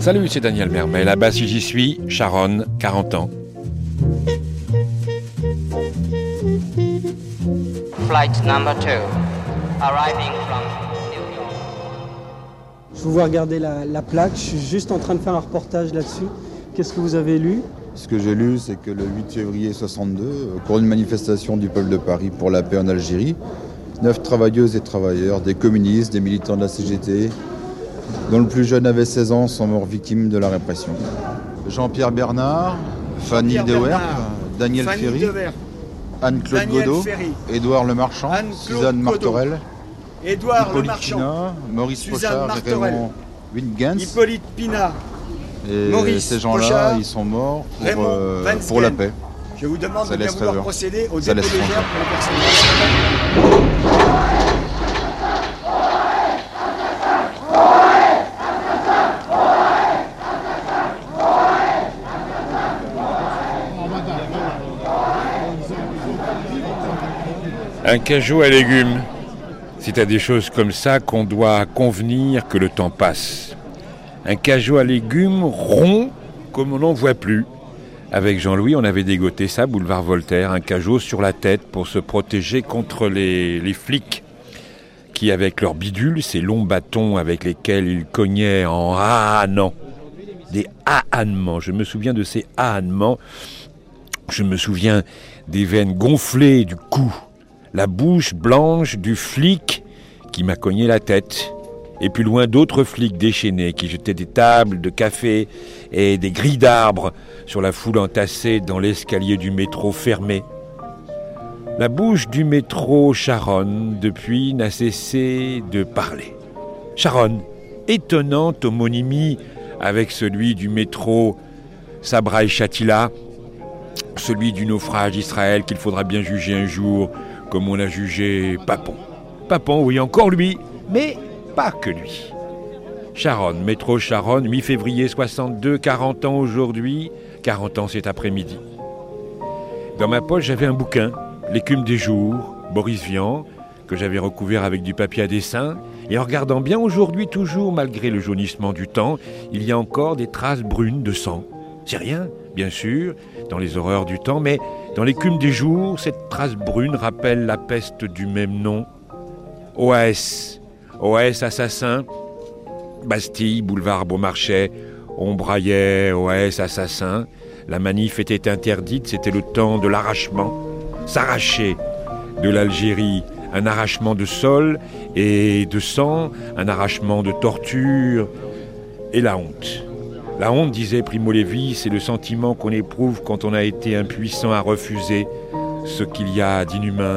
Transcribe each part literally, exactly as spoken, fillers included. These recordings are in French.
Salut, c'est Daniel Mermet. Là-bas, si j'y suis, Charonne, quarante ans. Flight number two, arriving from New York. Je vous vois regarder la, la plaque, je suis juste en train de faire un reportage là-dessus. Qu'est-ce que vous avez lu ? Ce que j'ai lu, c'est que le huit février soixante-deux, au cours d'une manifestation du peuple de Paris pour la paix en Algérie, neuf travailleuses et travailleurs, des communistes, des militants de la C G T, dont le plus jeune avait seize ans, sont morts victimes de la répression. Jean-Pierre Bernard, Fanny Dewerp, Daniel Fanny Ferry, Dewerp, Anne-Claude Daniel Godot, Ferry, Édouard Lemarchand, Anne-Claude Suzanne Godot, Martorell, Édouard Hippolyte Lemarchand, Pina, Maurice Suzanne Pochard et Martorell, Raymond Wingans. Hippolyte Pina, Et Maurice ces gens-là, Pochard, ils sont morts pour, Raymond euh, Wingans. pour la paix. Je vous demande Ça de bien laisse vouloir rêveur. procéder au Ça dépôt laisse des rêveur. herbes pour les personnes. Un cajot à légumes. C'est à des choses comme ça qu'on doit convenir que le temps passe. Un cajot à légumes rond comme on n'en voit plus. Avec Jean-Louis, on avait dégoté ça, boulevard Voltaire, un cajot sur la tête pour se protéger contre les, les flics qui, avec leurs bidules, ces longs bâtons avec lesquels ils cognaient en ahanant. Des ahanements, je me souviens de ces ahanements. Je me souviens des veines gonflées du cou. La bouche blanche du flic qui m'a cogné la tête. Et plus loin, d'autres flics déchaînés qui jetaient des tables de café et des grilles d'arbres sur la foule entassée dans l'escalier du métro fermé. La bouche du métro Charonne, depuis, n'a cessé de parler. Charonne, étonnante homonymie avec celui du métro Sabra et Shatila, celui du naufrage d'Israël qu'il faudra bien juger un jour, comme on a jugé Papon. Papon, oui, encore lui, mais pas que lui. Charonne, métro Charonne, mi-février soixante-deux, quarante ans aujourd'hui, quarante ans cet après-midi. Dans ma poche, j'avais un bouquin, L'écume des jours, Boris Vian, que j'avais recouvert avec du papier à dessin. Et en regardant bien aujourd'hui, toujours, malgré le jaunissement du temps, il y a encore des traces brunes de sang. C'est rien, bien sûr, dans les horreurs du temps, mais dans l'écume des jours, cette trace brune rappelle la peste du même nom. O A S, O A S assassin, Bastille, boulevard Beaumarchais, on braillait O A S assassin. La manif était interdite, c'était le temps de l'arrachement. S'arracher de l'Algérie, un arrachement de sol et de sang, un arrachement de torture et la honte. La honte, disait Primo Levi, c'est le sentiment qu'on éprouve quand on a été impuissant à refuser ce qu'il y a d'inhumain.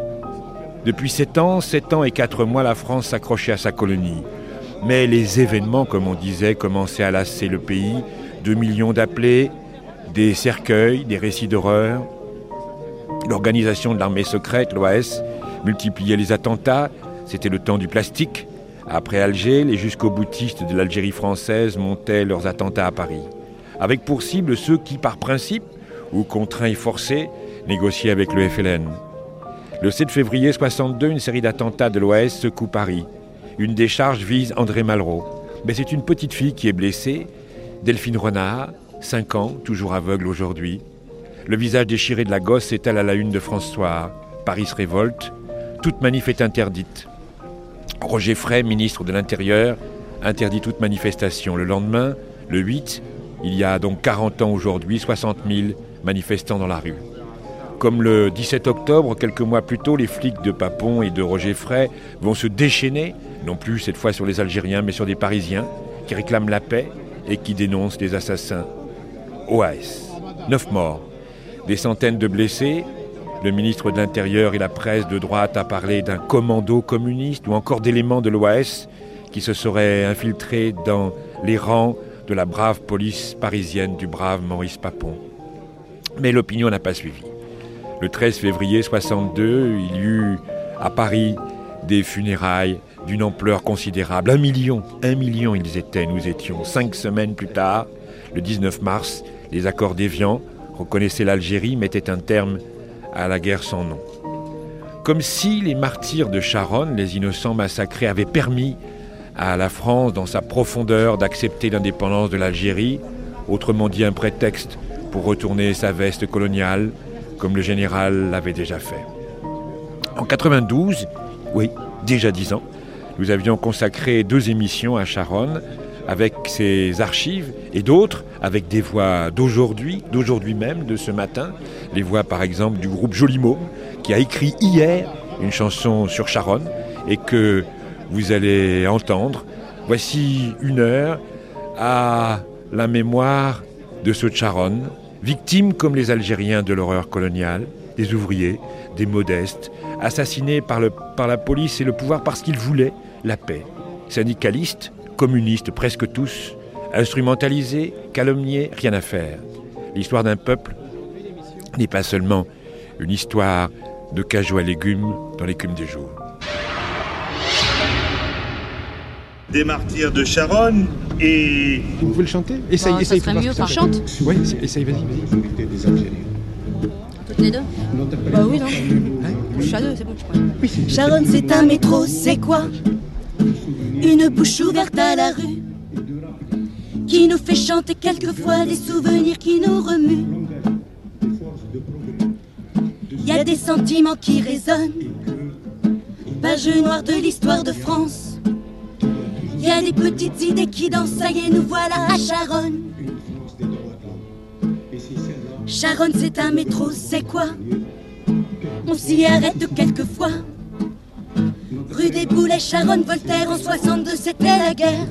Depuis sept ans, sept ans et quatre mois, la France s'accrochait à sa colonie. Mais les événements, comme on disait, commençaient à lasser le pays. Deux millions d'appelés, des cercueils, des récits d'horreur. L'organisation de l'armée secrète, l'O A S, multipliait les attentats. C'était le temps du plastique. Après Alger, les jusqu'au-boutistes de l'Algérie française montaient leurs attentats à Paris. Avec pour cible ceux qui, par principe, ou contraints et forcés, négociaient avec le F L N. Le sept février soixante-deux, une série d'attentats de l'O A S secoue Paris. Une décharge vise André Malraux. Mais c'est une petite fille qui est blessée, Delphine Renard, cinq ans, toujours aveugle aujourd'hui. Le visage déchiré de la gosse s'étale à la une de France Soir. Paris se révolte. Toute manif est interdite. Roger Frey, ministre de l'Intérieur, interdit toute manifestation. Le lendemain, le huit, il y a donc quarante ans aujourd'hui, soixante mille manifestants dans la rue. Comme le dix-sept octobre, quelques mois plus tôt, les flics de Papon et de Roger Frey vont se déchaîner, non plus cette fois sur les Algériens, mais sur des Parisiens qui réclament la paix et qui dénoncent des assassins. O A S. Neuf morts, des centaines de blessés. Le ministre de l'Intérieur et la presse de droite a parlé d'un commando communiste ou encore d'éléments de l'O A S qui se seraient infiltrés dans les rangs de la brave police parisienne du brave Maurice Papon. Mais l'opinion n'a pas suivi. Le treize février soixante-deux, il y eut à Paris des funérailles d'une ampleur considérable. Un million, un million ils étaient, nous étions. Cinq semaines plus tard, le dix-neuf mars, les accords d'Évian reconnaissaient l'Algérie, mettaient un terme à la guerre sans nom. Comme si les martyrs de Charonne, les innocents massacrés, avaient permis à la France dans sa profondeur d'accepter l'indépendance de l'Algérie, autrement dit un prétexte pour retourner sa veste coloniale, comme le général l'avait déjà fait. En quatre-vingt-douze, oui, déjà dix ans, nous avions consacré deux émissions à Charonne, avec ses archives, et d'autres avec des voix d'aujourd'hui, d'aujourd'hui même, de ce matin, les voix par exemple du groupe Jolimôme, qui a écrit hier une chanson sur Charonne, et que vous allez entendre. Voici une heure à la mémoire de ceux de Charonne, victimes comme les Algériens de l'horreur coloniale, des ouvriers, des modestes, assassinés par, le, par la police et le pouvoir parce qu'ils voulaient la paix. Syndicalistes, communistes, presque tous, instrumentalisés, calomniés, rien à faire. L'histoire d'un peuple n'est pas seulement une histoire de cajou à légumes dans l'écume des jours. Des martyrs de Charonne et... Vous pouvez le chanter? Essaye, bah, essaye. Ça serait mieux par chante. Oui, essaye, vas-y, vas-y. Toutes les deux? Bah oui, non. Bouche à deux, c'est bon, je crois. Charonne, c'est un métro, c'est quoi? Une bouche ouverte à la rue qui nous fait chanter quelquefois des souvenirs qui nous remuent. Il y a des sentiments qui résonnent, page noire de l'histoire de France. Il y a des petites idées qui dansent, ça y est, nous voilà à Charonne. Charonne, c'est un métro, c'est quoi? On s'y arrête quelquefois. Rue des Boulets, Charonne, Voltaire, en soixante-deux, c'était la guerre.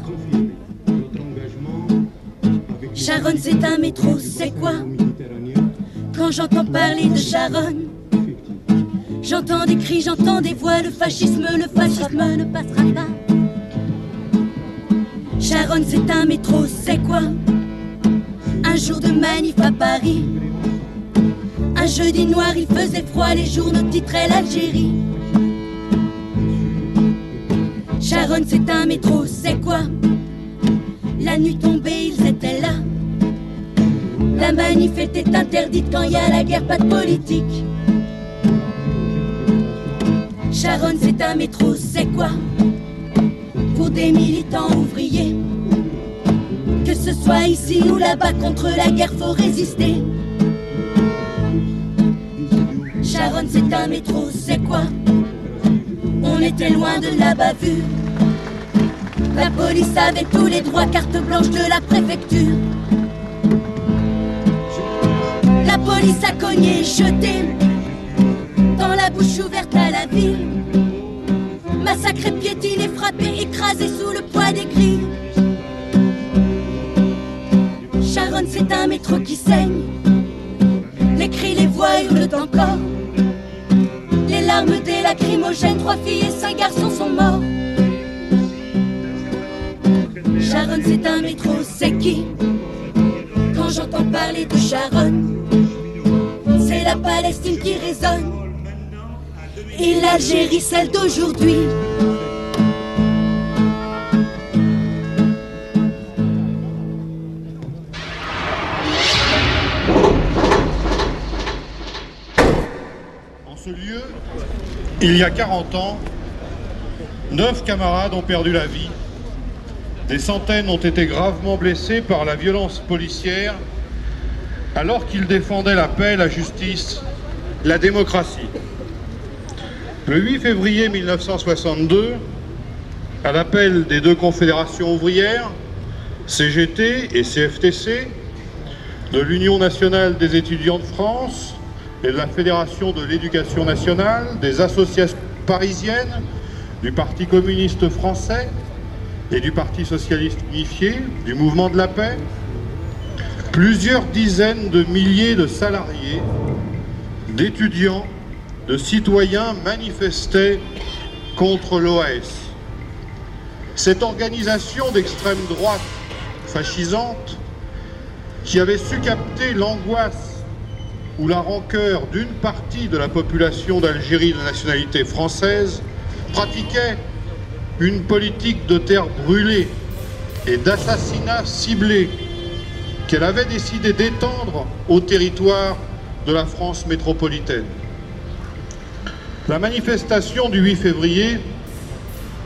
Charonne, c'est un métro, c'est quoi? Quand j'entends parler de Charonne, j'entends des cris, j'entends des voix, le fascisme, le fascisme ne passera pas. Charonne, c'est un métro, c'est quoi? Un jour de manif à Paris, un jeudi noir, il faisait froid, les journaux titraient l'Algérie. Charonne, c'est un métro, c'est quoi? La nuit tombée, ils étaient là. La manif était interdite quand il y a la guerre, pas de politique. Charonne, c'est un métro, c'est quoi? Pour des militants ouvriers, que ce soit ici ou là-bas, contre la guerre, faut résister. Charonne, c'est un métro, c'est quoi? On était loin de la bavure. La police avait tous les droits, carte blanche de la préfecture. La police a cogné, jeté dans la bouche ouverte à la ville. Massacré, piétiné, frappé, écrasé sous le poids des grilles. Charonne, c'est un métro qui saigne. Les cris, les voix hurlent encore. Les larmes des lacrymogènes, trois filles et cinq garçons sont morts. Charonne, c'est un métro, c'est qui? Quand j'entends parler de Charonne, c'est la Palestine qui résonne et l'Algérie, celle d'aujourd'hui. En ce lieu, il y a quarante ans, neuf camarades ont perdu la vie. Des centaines ont été gravement blessés par la violence policière alors qu'ils défendaient la paix, la justice, la démocratie. Le huit février mille neuf cent soixante-deux, à l'appel des deux confédérations ouvrières, C G T et C F T C, de l'Union nationale des étudiants de France et de la Fédération de l'éducation nationale, des associations parisiennes, du Parti communiste français et du Parti socialiste unifié, du mouvement de la paix, plusieurs dizaines de milliers de salariés, d'étudiants, de citoyens manifestaient contre l'O A S. Cette organisation d'extrême droite fascisante, qui avait su capter l'angoisse ou la rancœur d'une partie de la population d'Algérie de nationalité française, pratiquait une politique de terre brûlée et d'assassinats ciblés qu'elle avait décidé d'étendre au territoire de la France métropolitaine. La manifestation du huit février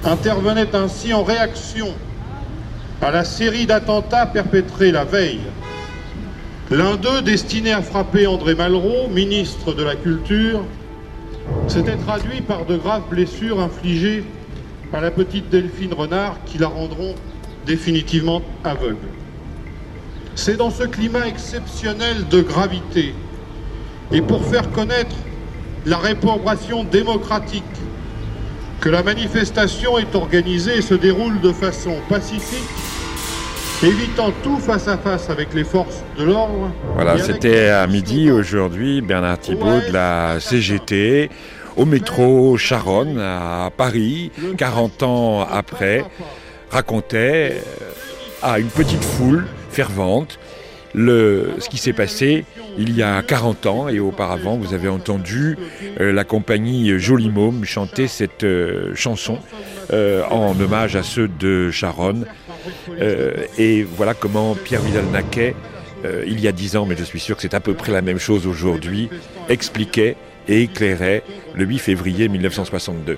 intervenait ainsi en réaction à la série d'attentats perpétrés la veille. L'un d'eux, destiné à frapper André Malraux, ministre de la Culture, s'était traduit par de graves blessures infligées à la petite Delphine Renard qui la rendront définitivement aveugle. C'est dans ce climat exceptionnel de gravité et pour faire connaître la réprobation démocratique que la manifestation est organisée et se déroule de façon pacifique, évitant tout face à face avec les forces de l'ordre. Voilà, c'était à midi aujourd'hui, Bernard Thibault de la C G T, au métro Charonne à Paris, quarante ans après, racontait à une petite foule fervente le, ce qui s'est passé il y a quarante ans, et auparavant vous avez entendu euh, la compagnie Joli Môme chanter cette euh, chanson euh, en hommage à ceux de Charonne. Euh, et voilà comment Pierre Vidal-Naquet, euh, il y a dix ans, mais je suis sûr que c'est à peu près la même chose aujourd'hui, expliquait et éclairait le huit février mille neuf cent soixante-deux.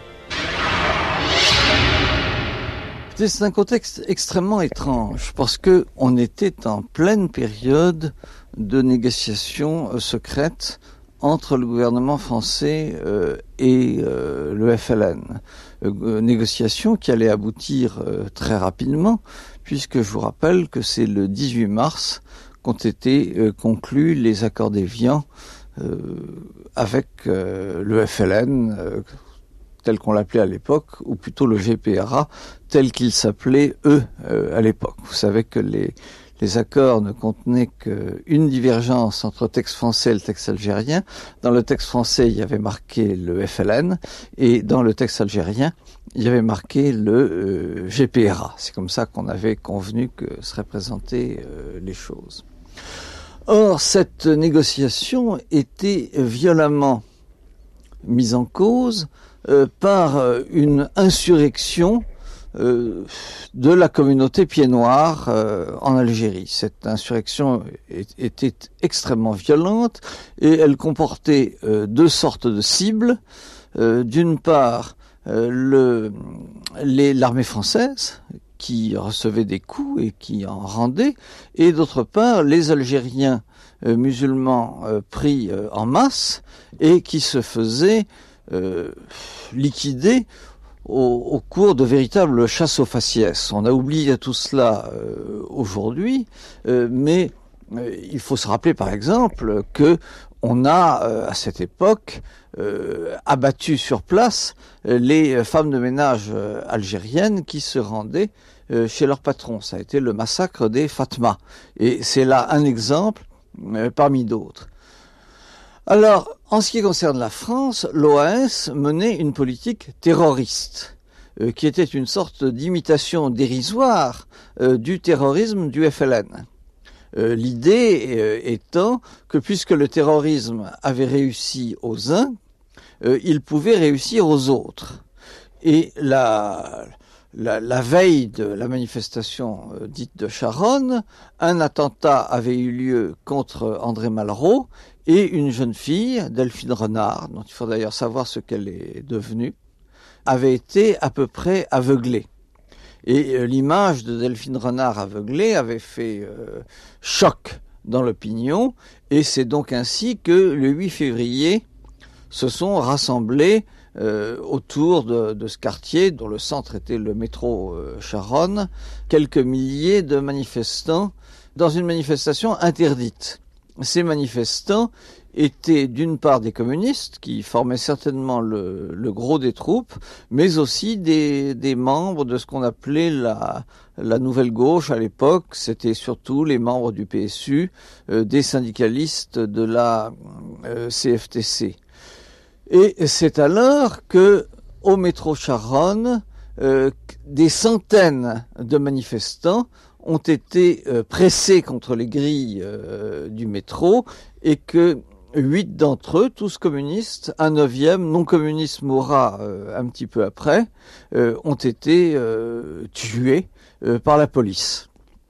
C'est un contexte extrêmement étrange parce que on était en pleine période de négociations secrètes entre le gouvernement français euh, et euh, le F L N. Euh, négociations qui allaient aboutir euh, très rapidement, puisque je vous rappelle que c'est le dix-huit mars qu'ont été euh, conclus les accords d'Évian euh, avec euh, le F L N, euh, tel qu'on l'appelait à l'époque, ou plutôt le G P R A, tel qu'il s'appelait, eux, euh, à l'époque. Vous savez que les, les accords ne contenaient qu'une divergence entre le texte français et le texte algérien. Dans le texte français, il y avait marqué le F L N, et dans le texte algérien, il y avait marqué le euh, G P R A. C'est comme ça qu'on avait convenu que seraient présentées euh, les choses. Or, cette négociation était violemment mise en cause euh, par une insurrection euh, de la communauté pied-noir euh, en Algérie. Cette insurrection est, était extrêmement violente et elle comportait euh, deux sortes de cibles. Euh, d'une part, euh, le, les, l'armée française, qui recevait des coups et qui en rendait, et d'autre part les Algériens euh, musulmans euh, pris euh, en masse et qui se faisaient euh, liquider au, au cours de véritables chasses aux faciès. On a oublié tout cela euh, aujourd'hui, euh, mais euh, il faut se rappeler par exemple que on a euh, à cette époque euh, abattu sur place euh, les femmes de ménage euh, algériennes qui se rendaient euh, chez leur patron. Ça a été le massacre des Fatma. Et c'est là un exemple euh, parmi d'autres. Alors, en ce qui concerne la France, l'O A S menait une politique terroriste, euh, qui était une sorte d'imitation dérisoire euh, du terrorisme du F L N. Euh, l'idée euh, étant que puisque le terrorisme avait réussi aux uns, euh, il pouvait réussir aux autres. Et la, la, la veille de la manifestation euh, dite de Charonne, un attentat avait eu lieu contre André Malraux et une jeune fille, Delphine Renard, dont il faut d'ailleurs savoir ce qu'elle est devenue, avait été à peu près aveuglée. Et euh, l'image de Delphine Renard aveuglée avait fait euh, choc dans l'opinion, et c'est donc ainsi que le huit février se sont rassemblés euh, autour de, de ce quartier, dont le centre était le métro euh, Charonne, quelques milliers de manifestants dans une manifestation interdite. Ces manifestants étaient d'une part des communistes, qui formaient certainement le, le gros des troupes, mais aussi des, des membres de ce qu'on appelait la, la nouvelle gauche à l'époque. C'était surtout les membres du P S U, euh, des syndicalistes de la euh, C F T C. Et c'est alors que, au métro Charonne, euh, des centaines de manifestants ont été euh, pressés contre les grilles euh, du métro, et que huit d'entre eux, tous communistes, un neuvième non communiste mourra euh, un petit peu après, euh, ont été euh, tués euh, par la police.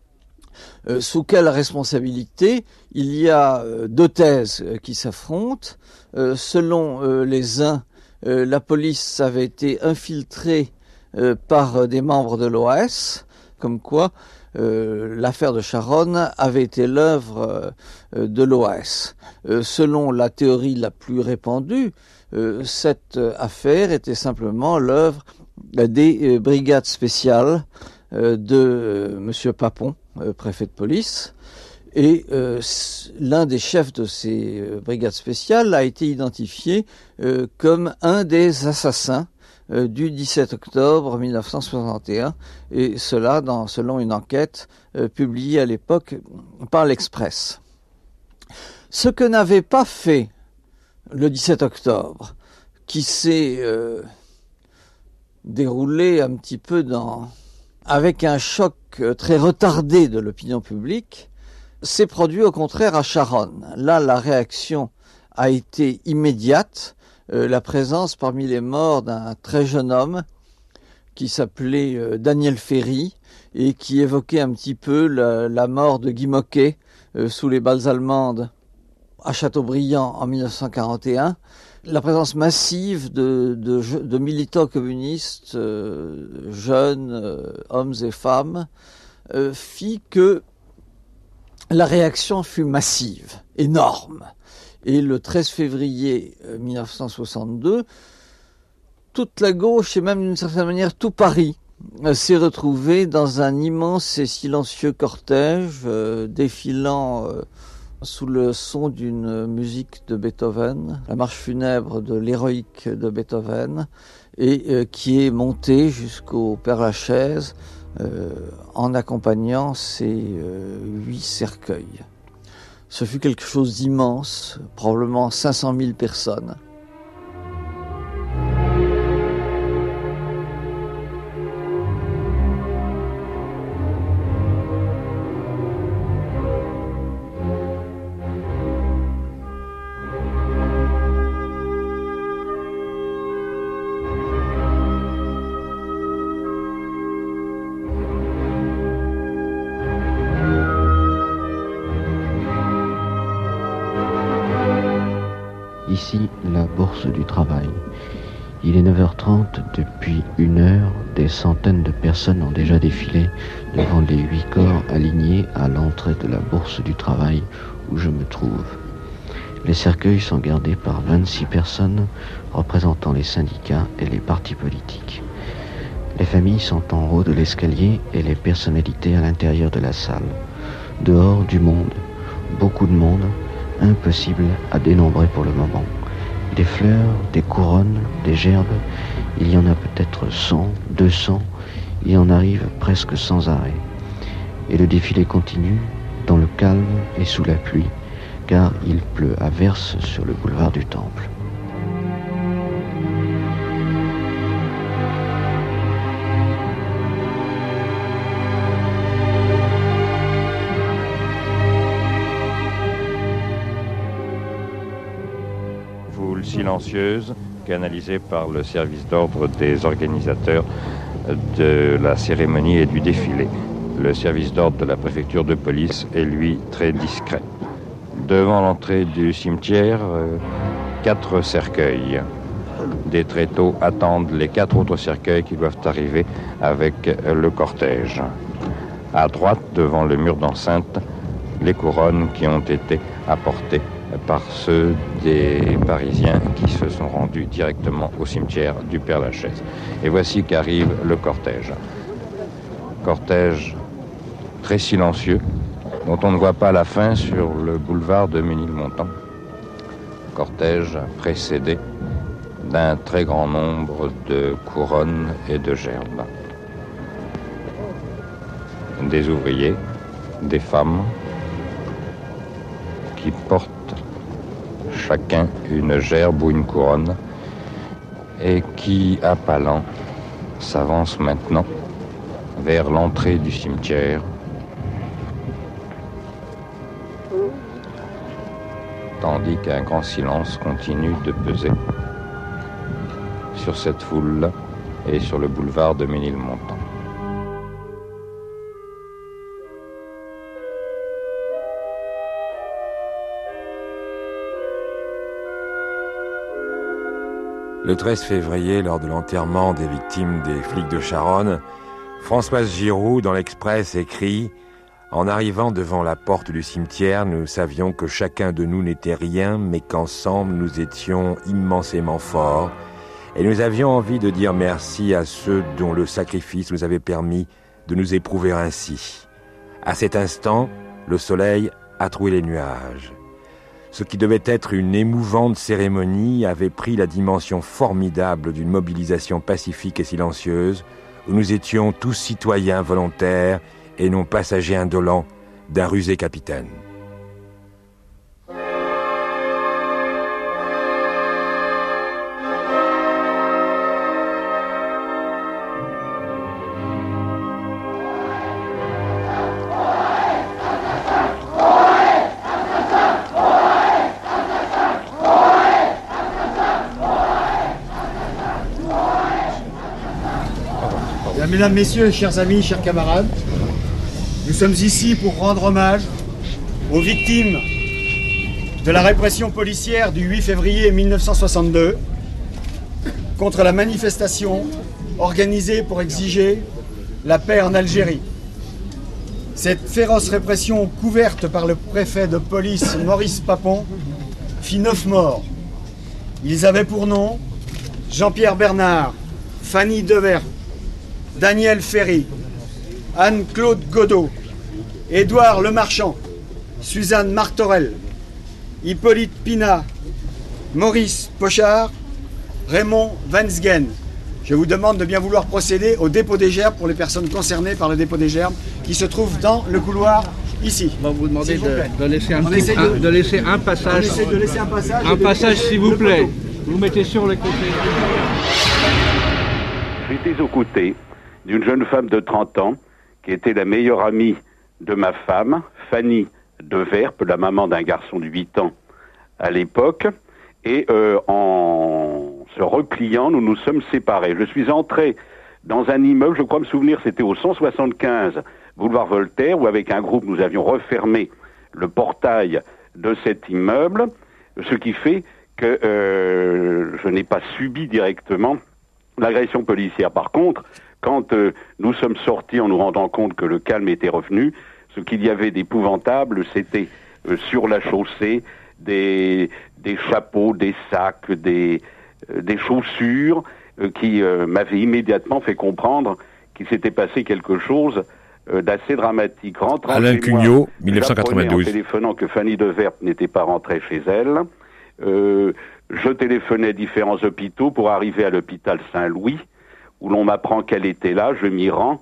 Euh, sous quelle responsabilité? Il y a euh, deux thèses euh, qui s'affrontent. Euh, selon euh, les uns, euh, la police avait été infiltrée euh, par des membres de l'O A S, comme quoi euh, l'affaire de Charonne avait été l'œuvre euh, de l'O A S. Euh, selon la théorie la plus répandue, euh, cette affaire était simplement l'œuvre des euh, brigades spéciales euh, de euh, Monsieur Papon, euh, préfet de police. Et euh, l'un des chefs de ces euh, brigades spéciales a été identifié euh, comme un des assassins euh, du dix-sept octobre mille neuf cent soixante et un, et cela dans, selon une enquête euh, publiée à l'époque par l'Express. Ce que n'avait pas fait le dix-sept octobre, qui s'est euh, déroulé un petit peu dans, avec un choc euh, très retardé de l'opinion publique, s'est produit au contraire à Charonne. Là, la réaction a été immédiate. Euh, la présence parmi les morts d'un très jeune homme qui s'appelait euh, Daniel Ferry et qui évoquait un petit peu la, la mort de Guy Moquet euh, sous les balles allemandes à Châteaubriand en mille neuf cent quarante et un. La présence massive de, de, de militants communistes, euh, jeunes, euh, hommes et femmes, euh, fit que la réaction fut massive, énorme. Et le treize février mille neuf cent soixante-deux, toute la gauche et même d'une certaine manière tout Paris s'est retrouvé dans un immense et silencieux cortège euh, défilant euh, sous le son d'une musique de Beethoven, la marche funèbre de l'héroïque de Beethoven, et euh, qui est montée jusqu'au Père-Lachaise, Euh, en accompagnant ces euh, huit cercueils. Ce fut quelque chose d'immense, probablement cinq cent mille personnes. Ici, la Bourse du Travail. Il est neuf heures trente, depuis une heure, des centaines de personnes ont déjà défilé devant les huit corps alignés à l'entrée de la Bourse du Travail où je me trouve. Les cercueils sont gardés par vingt-six personnes représentant les syndicats et les partis politiques. Les familles sont en haut de l'escalier et les personnalités à l'intérieur de la salle. Dehors, du monde, beaucoup de monde, impossible à dénombrer pour le moment. Des fleurs, des couronnes, des gerbes, il y en a peut-être cent, deux cents, il en arrive presque sans arrêt. Et le défilé continue dans le calme et sous la pluie, car il pleut à verse sur le boulevard du Temple. Silencieuse, canalisée par le service d'ordre des organisateurs de la cérémonie et du défilé. Le service d'ordre de la préfecture de police est, lui, très discret. Devant l'entrée du cimetière, euh, quatre cercueils. Des tréteaux attendent les quatre autres cercueils qui doivent arriver avec le cortège. À droite, devant le mur d'enceinte, les couronnes qui ont été apportées par ceux des Parisiens qui se sont rendus directement au cimetière du Père-Lachaise. Et voici qu'arrive le cortège. Cortège très silencieux, dont on ne voit pas la fin sur le boulevard de Ménilmontant. Cortège précédé d'un très grand nombre de couronnes et de gerbes. Des ouvriers, des femmes qui portent chacun une gerbe ou une couronne et qui, appalant, s'avancent maintenant vers l'entrée du cimetière, tandis qu'un grand silence continue de peser sur cette foule et sur le boulevard de Ménilmontant. Le treize février, lors de l'enterrement des victimes des flics de Charonne, Françoise Giroud, dans l'Express, écrit « En arrivant devant la porte du cimetière, nous savions que chacun de nous n'était rien, mais qu'ensemble nous étions immensément forts. Et nous avions envie de dire merci à ceux dont le sacrifice nous avait permis de nous éprouver ainsi. À cet instant, le soleil a troué les nuages. Ce qui devait être une émouvante cérémonie avait pris la dimension formidable d'une mobilisation pacifique et silencieuse, où nous étions tous citoyens volontaires et non passagers indolents d'un rusé capitaine. » Mesdames, Messieurs, chers amis, chers camarades, nous sommes ici pour rendre hommage aux victimes de la répression policière du huit février mille neuf cent soixante-deux contre la manifestation organisée pour exiger la paix en Algérie. Cette féroce répression couverte par le préfet de police Maurice Papon fit neuf morts. Ils avaient pour nom Jean-Pierre Bernard, Fanny Devers, Daniel Ferry, Anne-Claude Godot, Édouard Lemarchand, Suzanne Martorell, Hippolyte Pina, Maurice Pochard, Raymond Vansgen. Je vous demande de bien vouloir procéder au dépôt des gerbes pour les personnes concernées par le dépôt des gerbes qui se trouve dans le couloir ici. On va vous demander de, de, laisser un on petit, de, un, de laisser un passage. On essaie de laisser un passage. Un passage s'il vous plaît. Vous mettez sur le côté. J'étais aux côtés d'une jeune femme de trente ans qui était la meilleure amie de ma femme, Fanny Deverpe, la maman d'un garçon de huit ans à l'époque, et euh, en se repliant, nous nous sommes séparés. Je suis entré dans un immeuble, je crois me souvenir, c'était au cent soixante-quinze boulevard Voltaire, où avec un groupe nous avions refermé le portail de cet immeuble, ce qui fait que euh, je n'ai pas subi directement l'agression policière. Par contre, quand euh, nous sommes sortis en nous rendant compte que le calme était revenu, ce qu'il y avait d'épouvantable, c'était euh, sur la chaussée des, des chapeaux, des sacs, des, euh, des chaussures euh, qui euh, m'avaient immédiatement fait comprendre qu'il s'était passé quelque chose euh, d'assez dramatique. Rentrant Alain Cugnot, mille neuf cent quatre-vingt-douze. En téléphonant que Fanny Deverpe n'était pas rentrée chez elle, euh, je téléphonais à différents hôpitaux pour arriver à l'hôpital Saint-Louis, où l'on m'apprend qu'elle était là, je m'y rends,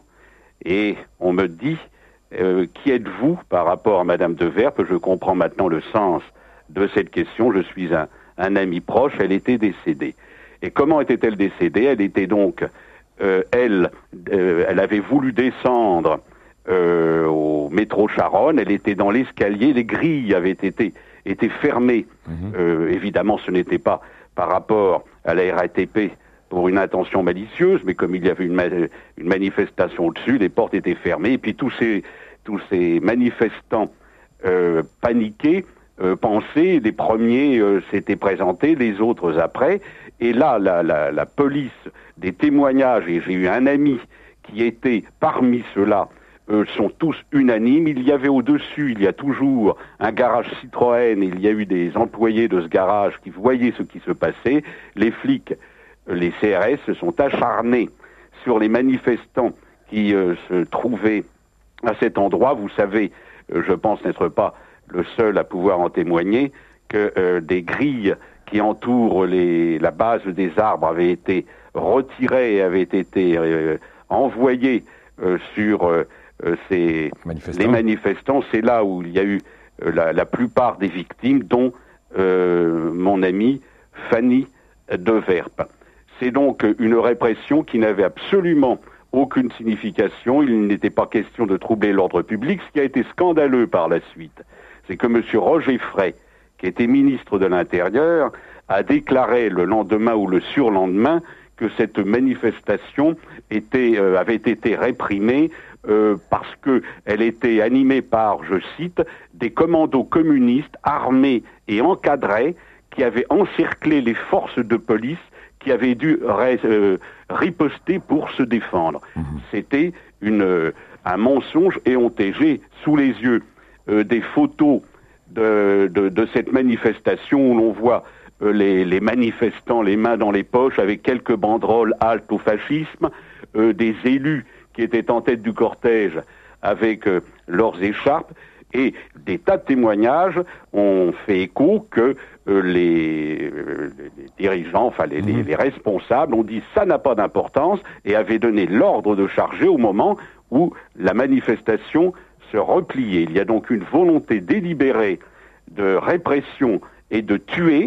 et on me dit euh, « Qui êtes-vous » par rapport à Madame Deverpe. Je comprends maintenant le sens de cette question. Je suis un, un ami proche, elle était décédée. Et comment était-elle décédée? Elle était donc, euh, elle, euh, elle avait voulu descendre euh, au métro Charonne, elle était dans l'escalier, les grilles avaient été, été fermées. Mmh. Euh, évidemment, ce n'était pas par rapport à la R A T P, pour une intention malicieuse, mais comme il y avait une, ma une manifestation au-dessus, les portes étaient fermées, et puis tous ces, tous ces manifestants euh, paniqués, euh, pensaient, les premiers euh, s'étaient présentés, les autres après, et là, la, la, la police, des témoignages, et j'ai eu un ami qui était parmi ceux-là, euh, sont tous unanimes. Il y avait au-dessus, il y a toujours un garage Citroën, il y a eu des employés de ce garage qui voyaient ce qui se passait, les flics, les C R S se sont acharnés sur les manifestants qui euh, se trouvaient à cet endroit. Vous savez, euh, je pense n'être pas le seul à pouvoir en témoigner, que euh, des grilles qui entourent les, la base des arbres avaient été retirées et avaient été euh, envoyées euh, sur euh, ces, manifestants. les manifestants. C'est là où il y a eu euh, la, la plupart des victimes, dont euh, mon amie Fanny Deverpe. C'est donc une répression qui n'avait absolument aucune signification. Il n'était pas question de troubler l'ordre public. Ce qui a été scandaleux par la suite, c'est que M. Roger Frey, qui était ministre de l'Intérieur, a déclaré le lendemain ou le surlendemain que cette manifestation était, euh, avait été réprimée euh, parce qu'elle était animée par, je cite, des commandos communistes armés et encadrés qui avaient encerclé les forces de police qui avait dû ré, euh, riposter pour se défendre. Mmh. C'était une, euh, un mensonge éhonté. J'ai sous les yeux euh, des photos de, de, de cette manifestation où l'on voit euh, les, les manifestants les mains dans les poches avec quelques banderoles halte au fascisme, euh, des élus qui étaient en tête du cortège avec euh, leurs écharpes, et des tas de témoignages ont fait écho que euh, les, euh, les dirigeants, enfin les, les, les responsables ont dit ça n'a pas d'importance et avaient donné l'ordre de charger au moment où la manifestation se repliait. Il y a donc une volonté délibérée de répression et de tuer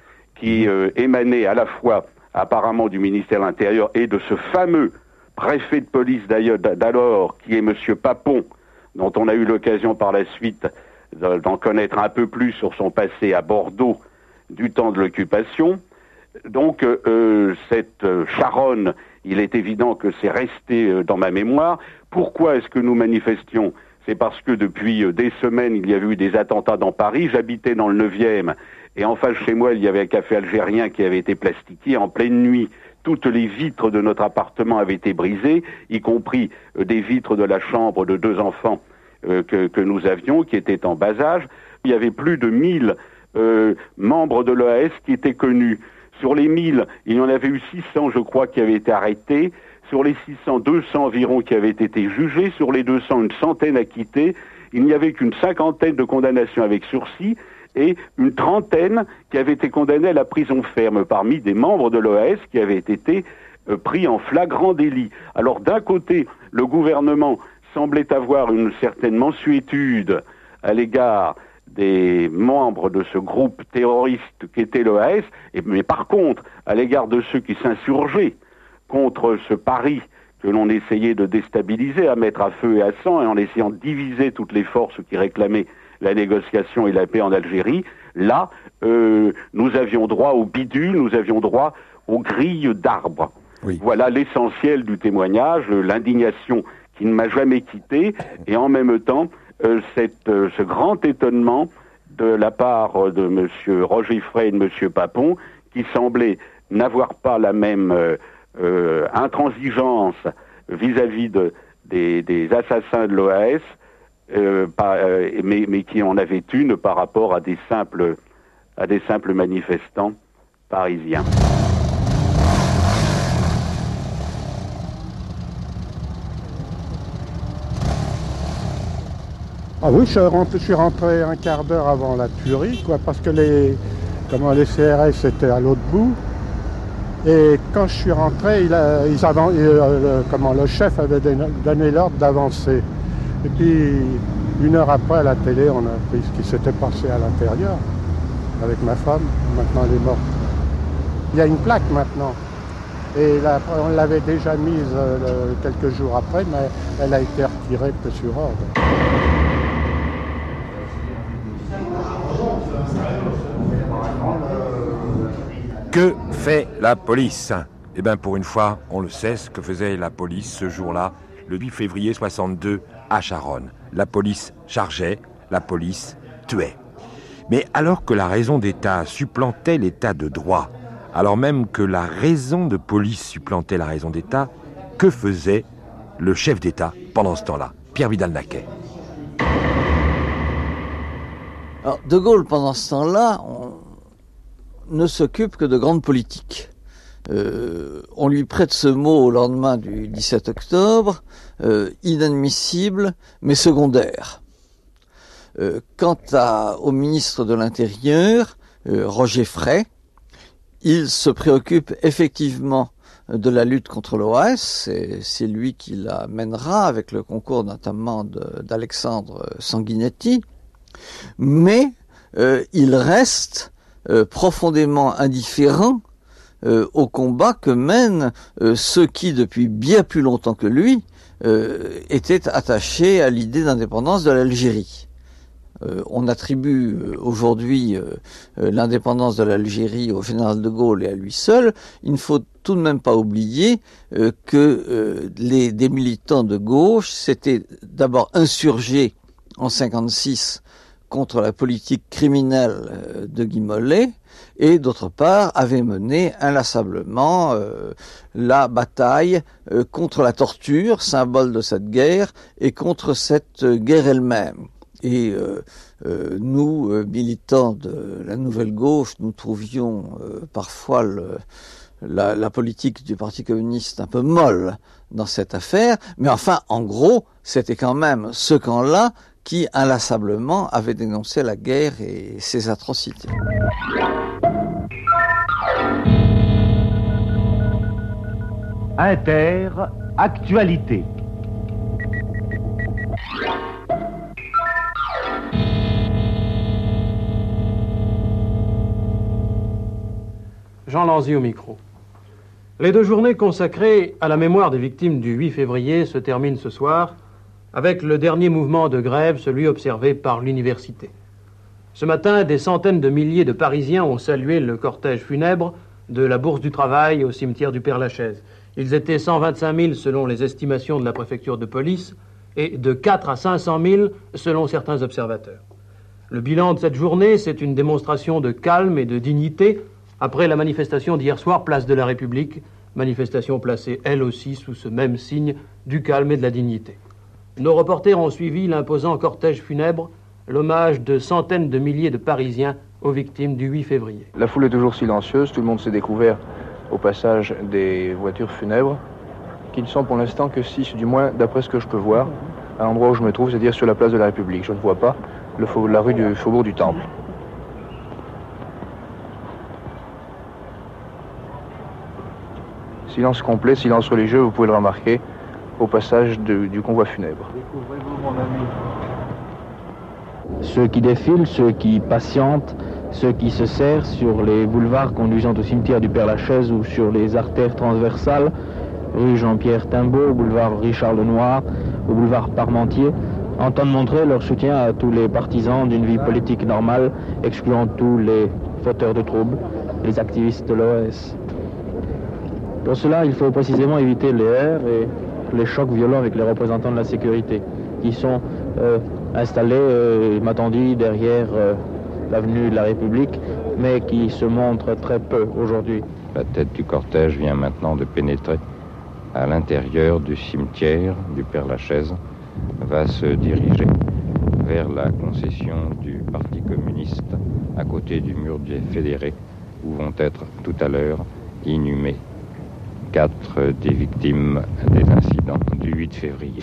qui euh, émanait à la fois apparemment du ministère de l'Intérieur et de ce fameux préfet de police d'ailleurs d'alors qui est monsieur Papon, dont on a eu l'occasion par la suite d'en connaître un peu plus sur son passé à Bordeaux du temps de l'occupation. Donc euh, cette euh, Charonne, il est évident que c'est resté euh, dans ma mémoire. Pourquoi est-ce que nous manifestions ? C'est parce que depuis euh, des semaines, il y avait eu des attentats dans Paris. J'habitais dans le neuvième et en face chez moi, il y avait un café algérien qui avait été plastiqué en pleine nuit. Toutes les vitres de notre appartement avaient été brisées, y compris euh, des vitres de la chambre de deux enfants euh, que, que nous avions, qui étaient en bas âge. Il y avait plus de mille euh, membres de l'O A S qui étaient connus. Sur les mille, il y en avait eu six cents, je crois, qui avaient été arrêtés. Sur les six cents, deux cents environ qui avaient été jugés. Sur les deux cents, une centaine acquittés. Il n'y avait qu'une cinquantaine de condamnations avec sursis et une trentaine qui avaient été condamnés à la prison ferme parmi des membres de l'O A S qui avaient été euh, pris en flagrant délit. Alors d'un côté, le gouvernement semblait avoir une certaine mansuétude à l'égard des membres de ce groupe terroriste qu'était l'O A S, et, mais par contre, à l'égard de ceux qui s'insurgeaient contre ce Paris que l'on essayait de déstabiliser, à mettre à feu et à sang, et en essayant de diviser toutes les forces qui réclamaient la négociation et la paix en Algérie, là, euh, nous avions droit au bidule, nous avions droit aux grilles d'arbres. Oui. Voilà l'essentiel du témoignage, l'indignation qui ne m'a jamais quitté, et en même temps, euh, cette, euh, ce grand étonnement de la part de M. Roger Frey et de M. Papon, qui semblait n'avoir pas la même euh, euh, intransigeance vis-à-vis de, des, des assassins de l'O A S, Euh, pas, euh, mais, mais qui en avait une par rapport à des simples, à des simples manifestants parisiens. Ah oui, je, rentre, je suis rentré un quart d'heure avant la tuerie, quoi, parce que les, comment, les C R S étaient à l'autre bout. Et quand je suis rentré, il a, ils avaient, euh, le, comment, le chef avait donné l'ordre d'avancer. Et puis, une heure après, à la télé, on a appris ce qui s'était passé à l'intérieur avec ma femme. Maintenant, elle est morte. Il y a une plaque maintenant. Et là, on l'avait déjà mise euh, quelques jours après, mais elle a été retirée peu sur ordre. Que fait la police ? Eh bien, pour une fois, on le sait, ce que faisait la police ce jour-là, le huit février soixante-deux, à Charonne. La police chargeait, la police tuait. Mais alors que la raison d'État supplantait l'État de droit, alors même que la raison de police supplantait la raison d'État, que faisait le chef d'État pendant ce temps-là, Pierre Vidal-Naquet ? Alors, De Gaulle, pendant ce temps-là, on ne s'occupe que de grandes politiques. Euh, on lui prête ce mot au lendemain du dix-sept octobre, euh, inadmissible mais secondaire. Euh, quant à, au ministre de l'Intérieur, euh, Roger Frey, il se préoccupe effectivement de la lutte contre l'O A S, et c'est lui qui la mènera avec le concours notamment de, d'Alexandre Sanguinetti, mais euh, il reste euh, profondément indifférent Euh, au combat que mènent euh, ceux qui, depuis bien plus longtemps que lui, euh, étaient attachés à l'idée d'indépendance de l'Algérie. Euh, on attribue euh, aujourd'hui euh, euh, l'indépendance de l'Algérie au général de Gaulle et à lui seul. Il ne faut tout de même pas oublier euh, que euh, les, des militants de gauche s'étaient d'abord insurgés en cinquante-six contre la politique criminelle de Guy Mollet, et d'autre part avait mené inlassablement euh, la bataille euh, contre la torture, symbole de cette guerre, et contre cette guerre elle-même. Et euh, euh, nous, euh, militants de la Nouvelle Gauche, nous trouvions euh, parfois le, la, la politique du Parti communiste un peu molle dans cette affaire, mais enfin, en gros, c'était quand même ce camp-là qui inlassablement avait dénoncé la guerre et ses atrocités. Inter, actualité. Jean Lanzy au micro. Les deux journées consacrées à la mémoire des victimes du huit février se terminent ce soir avec le dernier mouvement de grève, celui observé par l'université. Ce matin, des centaines de milliers de Parisiens ont salué le cortège funèbre de la Bourse du Travail au cimetière du Père-Lachaise. Ils étaient cent vingt-cinq mille selon les estimations de la préfecture de police et de quatre à cinq cent mille selon certains observateurs. Le bilan de cette journée, c'est une démonstration de calme et de dignité après la manifestation d'hier soir, place de la République, manifestation placée elle aussi sous ce même signe du calme et de la dignité. Nos reporters ont suivi l'imposant cortège funèbre, l'hommage de centaines de milliers de Parisiens aux victimes du huit février. La foule est toujours silencieuse, tout le monde s'est découvert au passage des voitures funèbres, qui ne sont pour l'instant que six, du moins d'après ce que je peux voir, à l'endroit où je me trouve, c'est-à-dire sur la place de la République. Je ne vois pas le fau- la rue du Faubourg du Temple. Silence complet, silence religieux, vous pouvez le remarquer, au passage de, du convoi funèbre. Découvrez-vous, mon ami. Ceux qui défilent, ceux qui patientent, ceux qui se serrent sur les boulevards conduisant au cimetière du Père-Lachaise ou sur les artères transversales, rue Jean-Pierre Timbaud, boulevard Richard Lenoir, au boulevard Parmentier, entendent montrer leur soutien à tous les partisans d'une vie politique normale, excluant tous les fauteurs de troubles, les activistes de l'O S. Pour cela, il faut précisément éviter les heurts et les chocs violents avec les représentants de la sécurité, qui sont euh, installés, euh, m'a-t-on dit, derrière euh, l'avenue de la République, mais qui se montrent très peu aujourd'hui. La tête du cortège vient maintenant de pénétrer à l'intérieur du cimetière du Père-Lachaise, va se diriger vers la concession du Parti communiste à côté du mur des fédérés, où vont être tout à l'heure inhumés quatre des victimes des incidents du huit février.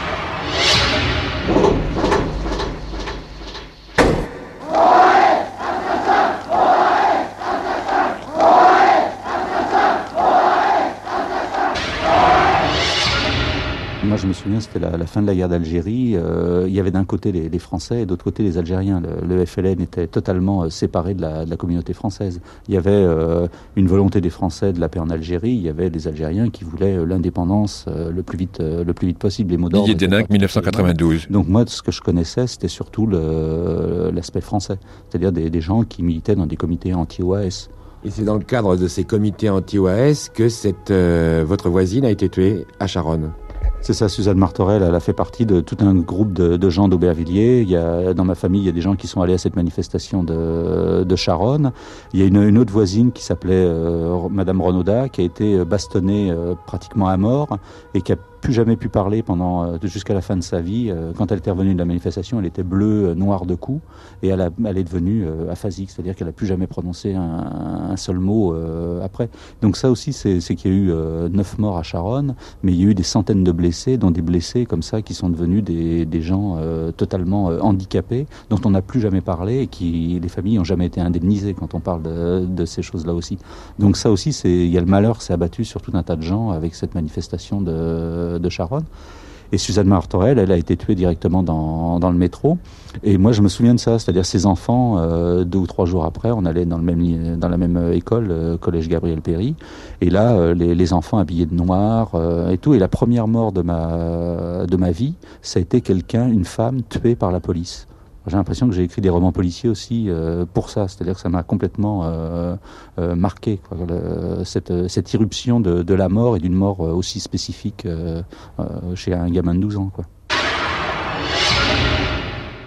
Moi, je me souviens, c'était la, la fin de la guerre d'Algérie. Euh, il y avait d'un côté les, les Français et d'autre côté les Algériens. Le, le F L N était totalement euh, séparé de la, de la communauté française. Il y avait euh, une volonté des Français de la paix en Algérie. Il y avait les Algériens qui voulaient euh, l'indépendance euh, le plus vite, euh, le plus vite possible. Les mots d'ordre. Didier Deninck, dix-neuf cent quatre-vingt-douze. Donc moi, ce que je connaissais, c'était surtout le, l'aspect français, c'est-à-dire des, des gens qui militaient dans des comités anti-O A S. Et c'est dans le cadre de ces comités anti-O A S que cette, euh, votre voisine a été tuée à Charonne. C'est ça, Suzanne Martorell, elle a fait partie de tout un groupe de, de gens d'Aubervilliers. Il y a, dans ma famille, il y a des gens qui sont allés à cette manifestation de, de Charonne. Il y a une, une autre voisine qui s'appelait euh, Madame Renaudat, qui a été bastonnée euh, pratiquement à mort et qui a plus jamais pu parler pendant euh, jusqu'à la fin de sa vie. Euh, quand elle était revenue de la manifestation, elle était bleue, euh, noire de cou, et elle, a, elle est devenue euh, aphasique, c'est-à-dire qu'elle a plus jamais prononcé un, un seul mot euh, après. Donc ça aussi, c'est, c'est qu'il y a eu euh, neuf morts à Charonne, mais il y a eu des centaines de blessés, dont des blessés comme ça qui sont devenus des, des gens euh, totalement euh, handicapés, dont on n'a plus jamais parlé et qui les familles n'ont jamais été indemnisées quand on parle de, de ces choses-là aussi. Donc ça aussi, c'est, il y a le malheur s'est abattu sur tout un tas de gens avec cette manifestation de de Charonne. Et Suzanne Martorell, elle a été tuée directement dans, dans le métro. Et moi, je me souviens de ça, c'est-à-dire ces enfants, euh, deux ou trois jours après, on allait dans, le même, dans la même école, euh, collège Gabriel Péri. Et là, euh, les, les enfants habillés de noir euh, et tout. Et la première mort de ma, de ma vie, ça a été quelqu'un, une femme tuée par la police. J'ai l'impression que j'ai écrit des romans policiers aussi euh, pour ça, c'est-à-dire que ça m'a complètement euh, euh, marqué, quoi, le, cette, cette irruption de, de la mort et d'une mort aussi spécifique euh, euh, chez un gamin de douze ans, quoi.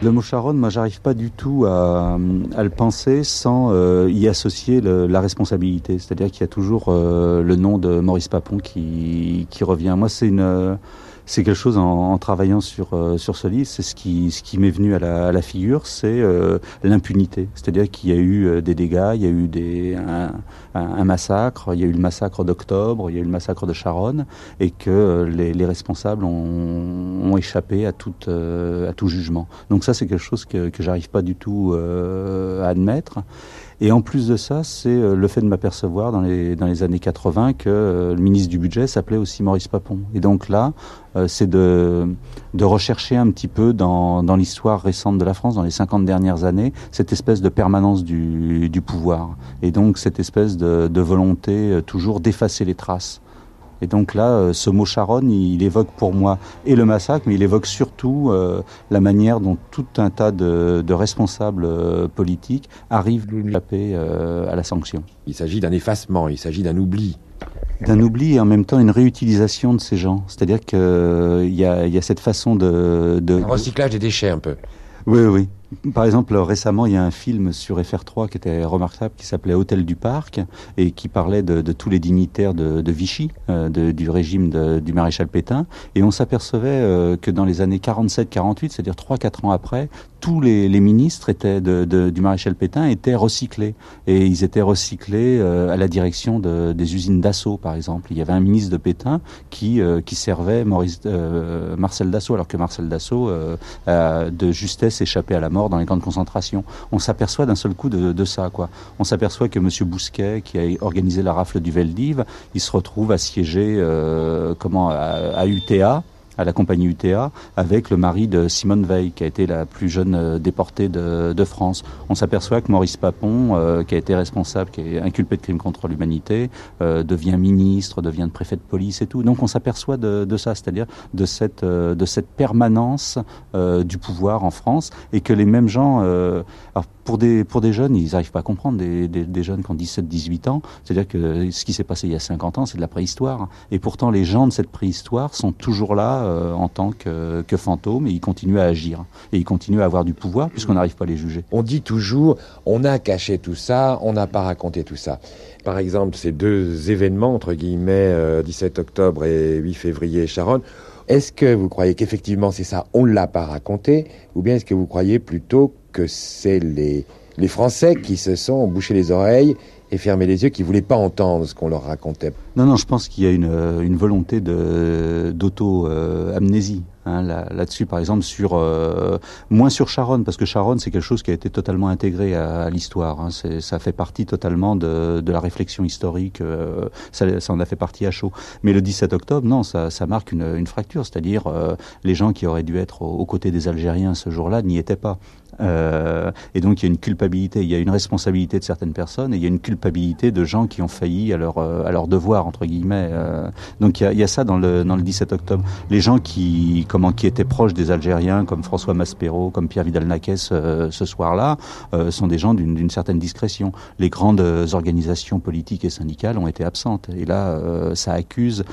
Le mot Charonne, moi, j'arrive pas du tout à, à le penser sans euh, y associer le, la responsabilité. C'est-à-dire qu'il y a toujours euh, le nom de Maurice Papon qui, qui revient. Moi, c'est une... C'est quelque chose en, en travaillant sur euh, sur ce livre, c'est ce qui ce qui m'est venu à la, à la figure, c'est euh, l'impunité. C'est-à-dire qu'il y a eu euh, des dégâts, il y a eu des un, un, un massacre, il y a eu le massacre d'octobre, il y a eu le massacre de Charonne, et que euh, les, les responsables ont, ont échappé à tout euh, à tout jugement. Donc ça, c'est quelque chose que que j'arrive pas du tout euh, à admettre. Et en plus de ça, c'est le fait de m'apercevoir dans les, dans les années quatre-vingts que euh, le ministre du Budget s'appelait aussi Maurice Papon. Et donc là, euh, c'est de, de rechercher un petit peu dans, dans l'histoire récente de la France, dans les cinquante dernières années, cette espèce de permanence du, du pouvoir. Et donc cette espèce de, de volonté euh, toujours d'effacer les traces. Et donc là, ce mot Charonne, il évoque pour moi et le massacre, mais il évoque surtout euh, la manière dont tout un tas de, de responsables euh, politiques arrivent à échapper euh, à la sanction. Il s'agit d'un effacement, il s'agit d'un oubli. D'un oubli et en même temps une réutilisation de ces gens. C'est-à-dire qu'il euh, y, a, y a cette façon de... de un recyclage des déchets un peu. Oui, oui. Par exemple, récemment, il y a un film sur F R trois qui était remarquable, qui s'appelait Hôtel du Parc, et qui parlait de, de tous les dignitaires de, de Vichy, euh, de, du régime de, du maréchal Pétain. Et on s'apercevait euh, que dans les années quarante-sept quarante-huit, c'est-à-dire trois quatre ans après, tous les, les ministres étaient de, de, du maréchal Pétain étaient recyclés. Et ils étaient recyclés euh, à la direction de, des usines Dassault, par exemple. Il y avait un ministre de Pétain qui, euh, qui servait Maurice, euh, Marcel Dassault, alors que Marcel Dassault euh, a de justesse échappé à la mort dans les camps de concentration. On s'aperçoit d'un seul coup de, de ça, quoi. On s'aperçoit que Monsieur Bousquet, qui a organisé la rafle du Veldiv, il se retrouve assiégé euh, comment, à, à U T A, à la compagnie U T A, avec le mari de Simone Veil, qui a été la plus jeune euh, déportée de, de France. On s'aperçoit que Maurice Papon, euh, qui a été responsable, qui est inculpé de crimes contre l'humanité, euh, devient ministre, devient préfet de police et tout. Donc on s'aperçoit de, de ça, c'est-à-dire de cette, euh, de cette permanence euh, du pouvoir en France, et que les mêmes gens... Euh, alors pour des, pour des jeunes, ils n'arrivent pas à comprendre, des, des, des jeunes qui ont dix-sept dix-huit ans, c'est-à-dire que ce qui s'est passé il y a cinquante ans, c'est de la préhistoire. Et pourtant, les gens de cette préhistoire sont toujours là euh, en tant que, que fantômes, et ils continuent à agir. Et ils continuent à avoir du pouvoir, puisqu'on n'arrive pas à les juger. On dit toujours, on a caché tout ça, on n'a pas raconté tout ça. Par exemple, ces deux événements, entre guillemets, euh, dix-sept octobre et huit février Charonne, est-ce que vous croyez qu'effectivement c'est ça, on ne l'a pas raconté, ou bien est-ce que vous croyez plutôt que c'est les, les Français qui se sont bouchés les oreilles et fermé les yeux, qui ne voulaient pas entendre ce qu'on leur racontait? Non, non, je pense qu'il y a une, une volonté de, d'auto-amnésie. Hein, là, là-dessus, par exemple, sur euh, moins sur Charonne, parce que Charonne, c'est quelque chose qui a été totalement intégré à, à l'histoire. Hein, c'est, ça fait partie totalement de, de la réflexion historique. Euh, ça, ça en a fait partie à chaud. Mais le dix-sept octobre, non, ça, ça marque une, une fracture. C'est-à-dire, euh, les gens qui auraient dû être aux, aux côtés des Algériens ce jour-là n'y étaient pas. Euh, et donc, il y a une culpabilité, il y a une responsabilité de certaines personnes, et il y a une culpabilité de gens qui ont failli à leur à leur devoir, entre guillemets. Euh, donc, il y a, il y a ça dans le dans le dix-sept octobre. Les gens qui comment qui étaient proches des Algériens, comme François Maspero, comme Pierre Vidal-Naquès euh, ce soir-là, euh, sont des gens d'une, d'une certaine discrétion. Les grandes organisations politiques et syndicales ont été absentes. Et là, euh, ça accuse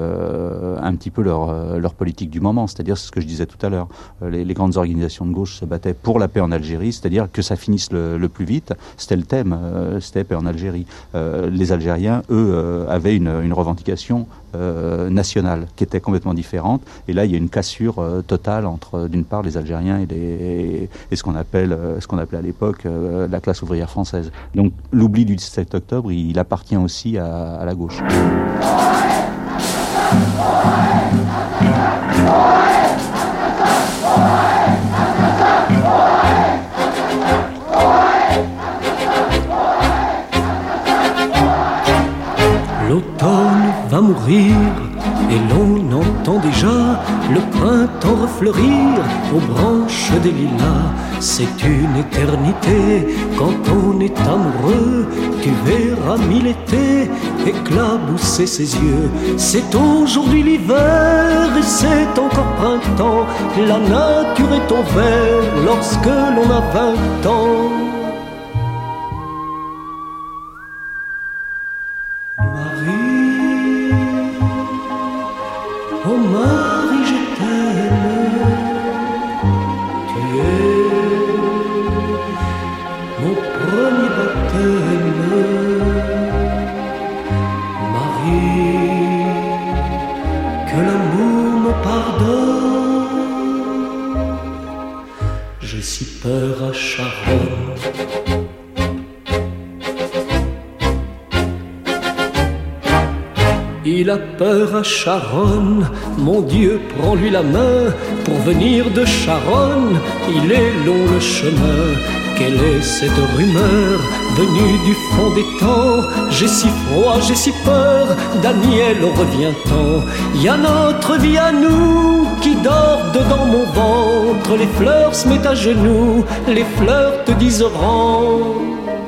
euh, un petit peu leur leur politique du moment. C'est-à-dire, c'est ce que je disais tout à l'heure. Les, les grandes organisations de gauche se battaient pour la paix en Algérie, c'est-à-dire que ça finisse le, le plus vite. C'était le thème, euh, c'était paix en Algérie. Euh, les Algériens, eux, euh, avaient une, une revendication euh, nationale qui était complètement différente. Et là, il y a une cassure euh, totale entre, d'une part, les Algériens et, les, et ce qu'on appelle, euh, ce qu'on appelait à l'époque euh, la classe ouvrière française. Donc, l'oubli du dix-sept octobre, il, il appartient aussi à, à la gauche. L'automne va mourir et l'on entend déjà le printemps refleurir aux branches des lilas. C'est une éternité quand on est amoureux. Tu verras mille étés éclabousser ses yeux. C'est aujourd'hui l'hiver et c'est encore printemps. La nature est au vert lorsque l'on a vingt ans. Oh Marie, je t'aime, tu es Il a peur à Charonne, mon Dieu, prends-lui la main. Pour venir de Charonne, il est long le chemin. Quelle est cette rumeur venue du fond des temps? J'ai si froid, j'ai si peur, Daniel, revient-en. Y a notre vie à nous qui dort dedans mon ventre. Les fleurs se mettent à genoux, les fleurs te disent rentre.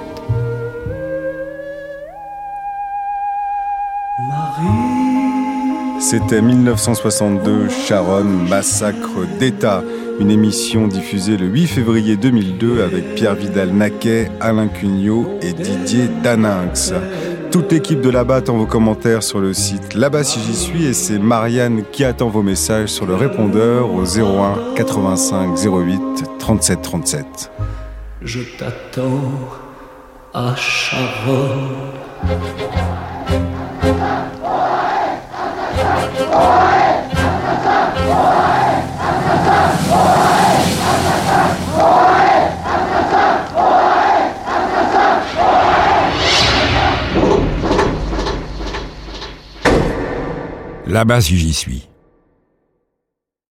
C'était mille neuf cent soixante-deux, Charonne, massacre d'État. Une émission diffusée le huit février deux mille deux avec Pierre Vidal-Naquet, Alain Cugnot et Didier Daninx. Toute l'équipe de là-bas attend vos commentaires sur le site Là-bas si j'y suis et c'est Marianne qui attend vos messages sur le répondeur au zéro un quatre-vingt-cinq zéro huit trente-sept trente-sept. Je t'attends à Charonne. Là-bas si j'y suis.